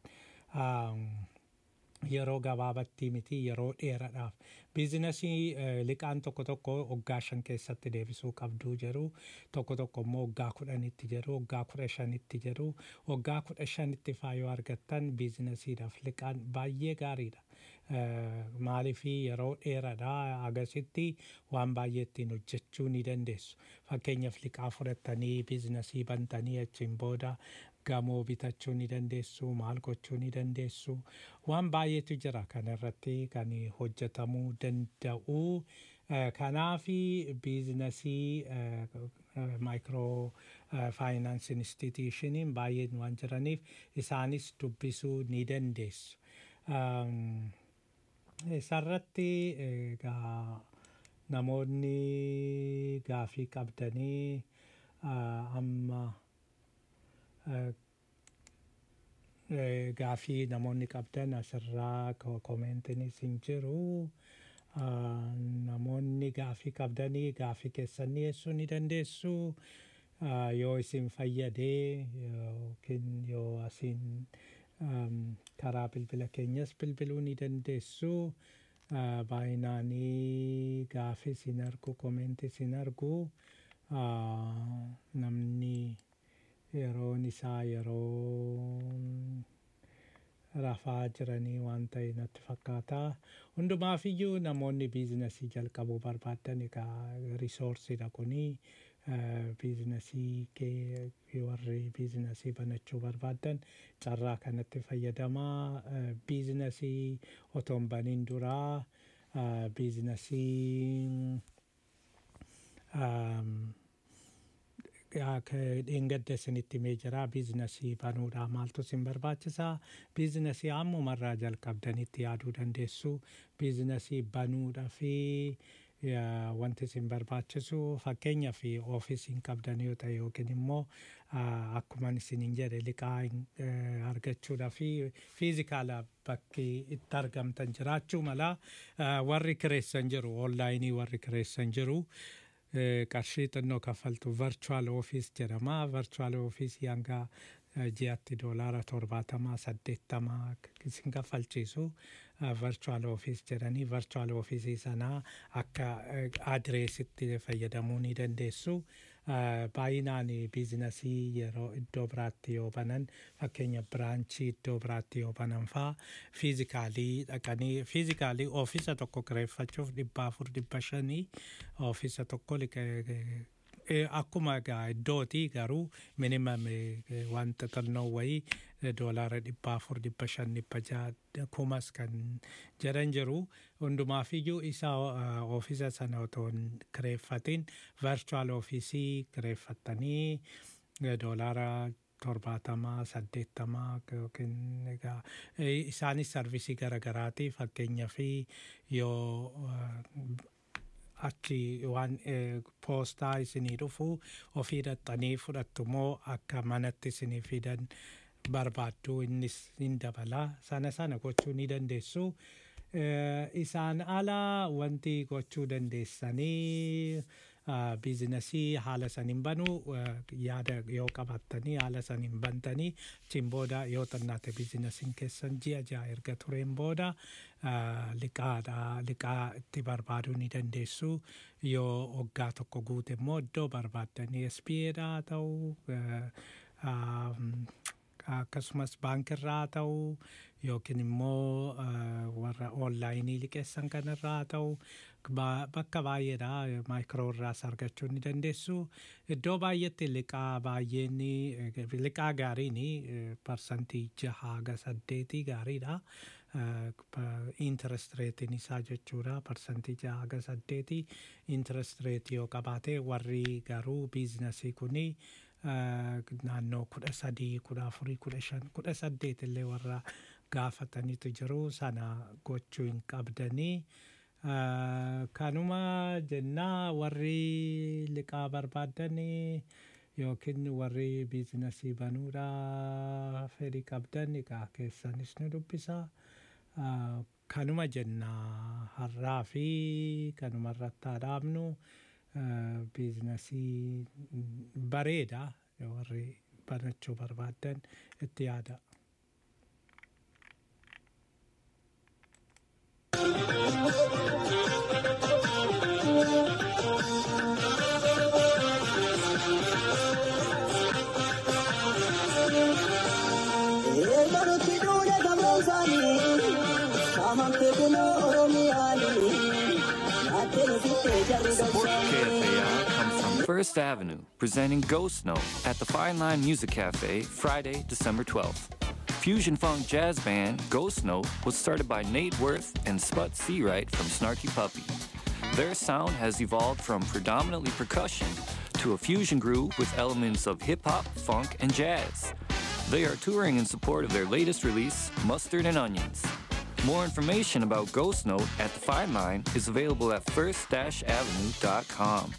Yeroo gabaabatti miti yeroo dheeraadhaaf. Biizinasii liqaan tokko tokko waggaa shan keessatti deebisuu qabdu jedhu. Tokko tokko immoo waggaa kudhanitti jedhu. Waggaa kudha shanitti jedhu. Waggaa kudha shanitti faa yoo argattan biizinasiidhaaf liqaan baay'ee gaariidha. Maaliifii yeroo dheeraadhaa agasitti waan baay'ee ittiin hojjechuu ni dandeessu. Fakkeenyaaf liqaa fudhattanii biizinasii bantanii achiin booda gamoo bitachuu ni dandeessu, maal gochuu ni dandeessu. Waan baay'eetu jira kanarratti kan hojjetamuu danda'u. Kanaafi biizinasii maayikiroo faayinaansi institushiniin baay'een waan jiraniif isaanis dubbisuu ni dandeessu. Isarratti namoonni gaafii qabdanii amma gaafii namoonni qabdan asirraa koomentiinis hin jiru. Namoonni gaafii qabdanii gaafii keessan dhiyeessuu ni dandeessu. Yoo isin fayyadee yookiin yoo asiin karaa bilbila keenyas bilbiluu ni dandeessu. Baay'inaanii gaafii sin argu koomentii sin argu. Namni yeroon isaa yeroo rafaa jiranii waan ta'e natti fakkaata. Hundumaafiyyuu namoonni biizinasii jalqabuu barbaadan egaa riisoorsiidha kuni. Biizinasii kee warri biizinasii banachuu barbaadan carraa kanatti fayyadamaa. Biizinasii otoo hin baniin duraa biizinasii dheengadda isinitti himee jira. Biizinasii banuudhaa maaltu isin barbaachisaa? Biizinasii ammumarraa jalqabdanitti yaaduu dandeessu. Biizinasii banuudhaa fi wanti isin barbaachisu fakkeenyaa fi ofiisiin qabdan yoo ta'e yookiin immoo akkuma isiniin jedhe liqaa argachuudhaa fi fiizikaala bakki itti argamtan jiraachuu mala warri kireessan jiru onlaayinii warri kireessan jiru qarshii xinnoo kaffaltu virtual office jedhama virtual office hanga ji'atti doolaara torbaatamaa saddeettamaa isin kaffalchiisu virtual office jedhanii virtual office sanaa akka adreesitti fayyadamuu ni dandeessu. Baay'inaan biizinasii yeroo iddoo biraatti yoo banan fakkeenya biraanchii iddoo biraatti yoo banan faa fiizikaalii dhaqanii fiizikaalii ofiisa tokko kireeffachuuf dhibba afur dhibba shanii ofiisa tokko akkuma iddooti garuu minimum wanta xinnoo wayii doolaara dhibba afur dhibba shan dhibba jaha kumas kan jedhan jiru hundumaafiyyuu isa ofiisa sana otoo hin kireeffatin virtual officeii kireeffattanii doolaara torbaatamaa saddeettamaa yookiin egaa isaanis sarvisii garagaraati fakkeenyaa fi yoo achi waan poostaa isinii dhufu ofii dhaxxanii fudhattu moo akka manatti isinii fidan barbaaddu innis hin dabala sana sana gochuu ni dandeessu. Isaan ala wanti gochuu dandeessanii biizinasii haala saniin banuu yaada yoo qabattanii haala saniin bantanii achiin booda yoo xinnaate biizinasiin keessan ji'a ja'a erga tureen booda liqaadha liqaa itti barbaaduu ni dandeessu yoo waggaa tokko guute immoo iddoo barbaaddanii S B Aadhaa ta'uu akkasumas baankirraa ta'uu yookiin immoo warra onlaayinii liqeessan kanarraa ta'uu bakka baay'eedha maayikiroo irraas argachuu ni dandeessu. Iddoo baay'eetti liqaa baay'een liqaa gaariin parsantii jaha haga saddeetii gaariidha. Interest reetiin isaa jechuudha parsantii jaha haga saddeetii interest reetii yoo qabaate warri garuu biizinasii kuni naannoo kudha sadii kudha afurii kudha shan kudha saddeet illee warra gaafataniitu jiru sana gochuu hin qabdanii. Kanuma jennaa warri liqaa barbaadanii yookiin warri biizinasii banuudha fedhii qabdan liqaa keessanis ni dubbisa. Kanuma jennaa har'aa fi kanuma irratti dhaabnu biizinasii bareeda warri banachuu barbaadan itti yaada. Support for K F A I comes from First Avenue, presenting Ghost Note at the Fine Line Music Cafe, Friday, December twelfth. Fusion funk jazz band Ghost Note was started by Nate Worth and Sput Seawright from Snarky Puppy. Their sound has evolved from predominantly percussion to a fusion groove with elements of hip-hop, funk, and jazz. They are touring in support of their latest release, Mustard and Onions. More information about Ghost Note at the Fine Line is available at first avenue dot com.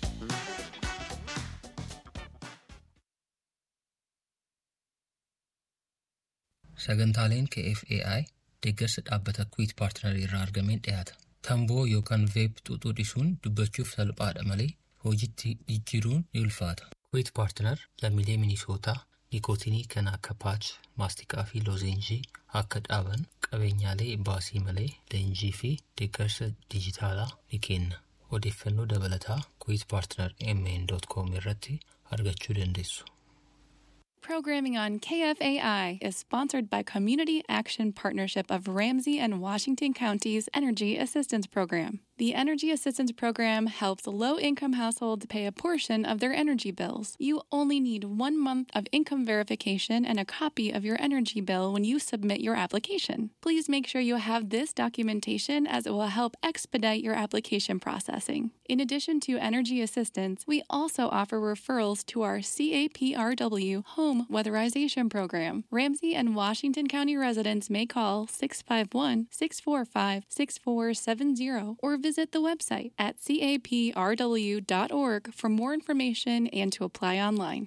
Sagantaaleen K F A I deeggarsa dhaabbata Quit Partner irraa argameen dhiyaata. Tamboo yookaan veep xuuxuu dhisuun dubbachuuf salphaadha malee hojiitti jijjiiruun ni ulfaata. Quit Partner lammiilee Minisootaa nikootinii kan akka paach, maastikaa fi loozenjii akka dhaaban qabeenyaalee baasii malee leenjii fi deeggarsa dijitaalaa ni kenna. Odeeffannoo dabalataa quit partner m n dot com irratti argachuu dandeessu. Programming on K F A I is sponsored by Community Action Partnership of Ramsey and Washington Counties Energy Assistance Program. The Energy Assistance Program helps low-income households pay a portion of their energy bills. You only need one month of income verification and a copy of your energy bill when you submit your application. Please make sure you have this documentation as it will help expedite your application processing. In addition to energy assistance, we also offer referrals to our C A P R W home home weatherization program. Ramsey and Washington County residents may call six five one, six four five, six four seven zero or visit the website at c a p r w dot org for more information and to apply online.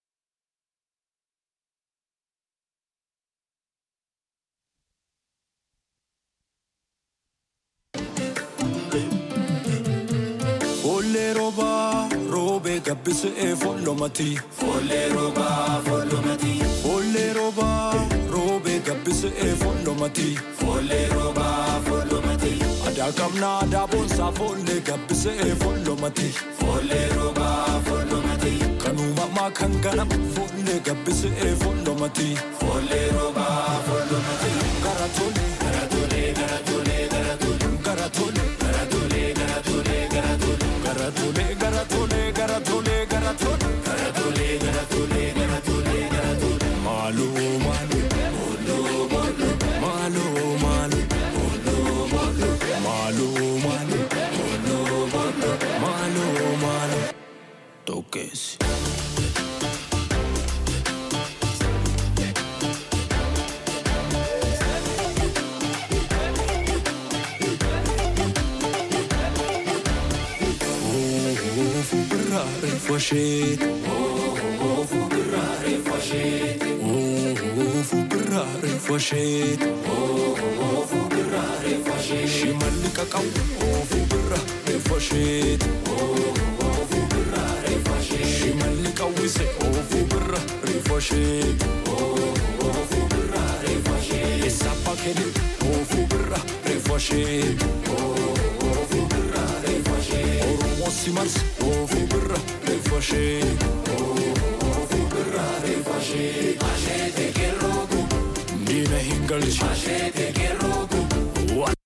Folle roba, robe gabbise e follomati. Folle roba, follomati. Folle roba, robe gabbise e follomati. Folle roba, follomati. Ada kamna ada bonsa folle gabbise e follomati. Folle roba, follomati. Kanuma ma kangana folle gabbise e follomati. Folle roba, follomati. Garatole, garatole, garatole, garatole, garatole, garatole, garatole, garatole. Garatole, garatole, garatole, garatole, garatole, garatole, garatole, garatole. Malu, malu, molo, molo, malu, malu, molo, molo, malu, malu, molo, molo, malu, malu. Toques. Refwashet, oh oh fubra refwashet, oh oh fubra refwashet, oh oh fubra refwashet. Shimalika kau, oh fubra refwashet, oh oh fubra refwashet. Shimalika wise, oh fubra refwashet, oh oh fubra refwashet. Esapa kede, oh fubra refwashet, oh oh fubra refwashet. Oromosimars, oh fubra refwashet, oh oh fubra refwashet. Machete que rogo, Dina English. Machete que rogo. What?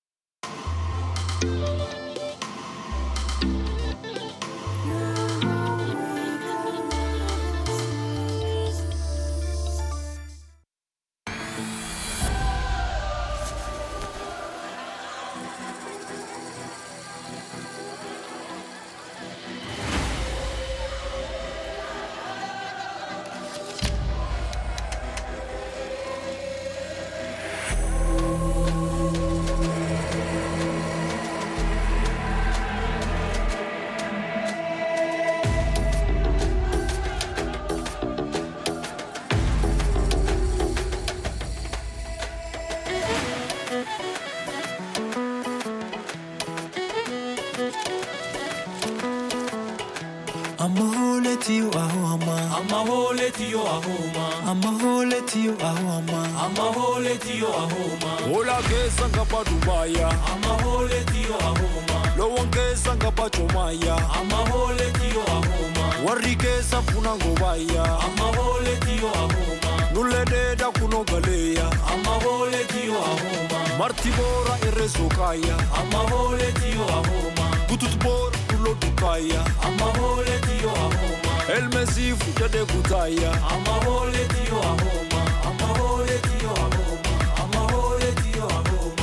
Tiyo ahoma, Amma hole tiyo ahoma, Amma hole tiyo ahoma, Amma hole tiyo ahoma, Ola kesa ngapa Dubaya, Amma hole tiyo ahoma, Lowon kesa ngapa Chomaya, Amma hole tiyo ahoma, Warri kesa funango baya, Amma hole tiyo ahoma, Nulle deda kuno galeya, Amma hole tiyo ahoma, Martibora irresokaya, Amma hole tiyo ahoma, Gututbor tulo dukaya, Amma hole tiyo ahoma. El Mesifu jade kutaya, Amma hole tiyo ahoma, Amma hole tiyo ahoma, Amma hole tiyo ahoma.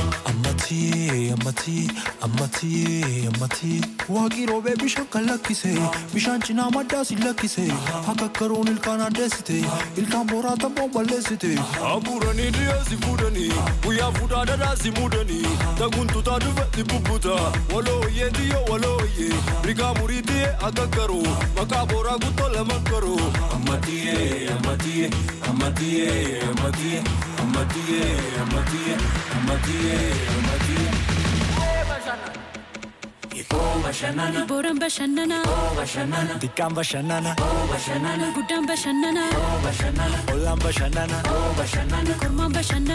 Amati, amati, amati, amati. Wagiro be bishan kalakise, bishan china madasi lakise. Haka karon ilkana desite, ilkan borata bombalesite. Aburani diasi fudani, uya fuda dadasi mudani. Taguntu tadu veti puputa, walo ye dio walo ye. Briga muriti agakaro, makabora gutola makaro. Amati, amati, amati, amati, amati, amati, amati, amati. Oh bashanana, Boran bashanana, oh bashanana, Dikam bashanana, oh bashanana, Gudam bashanana, oh bashanana, Olam bashanana, oh bashanana. Kurman bashanana.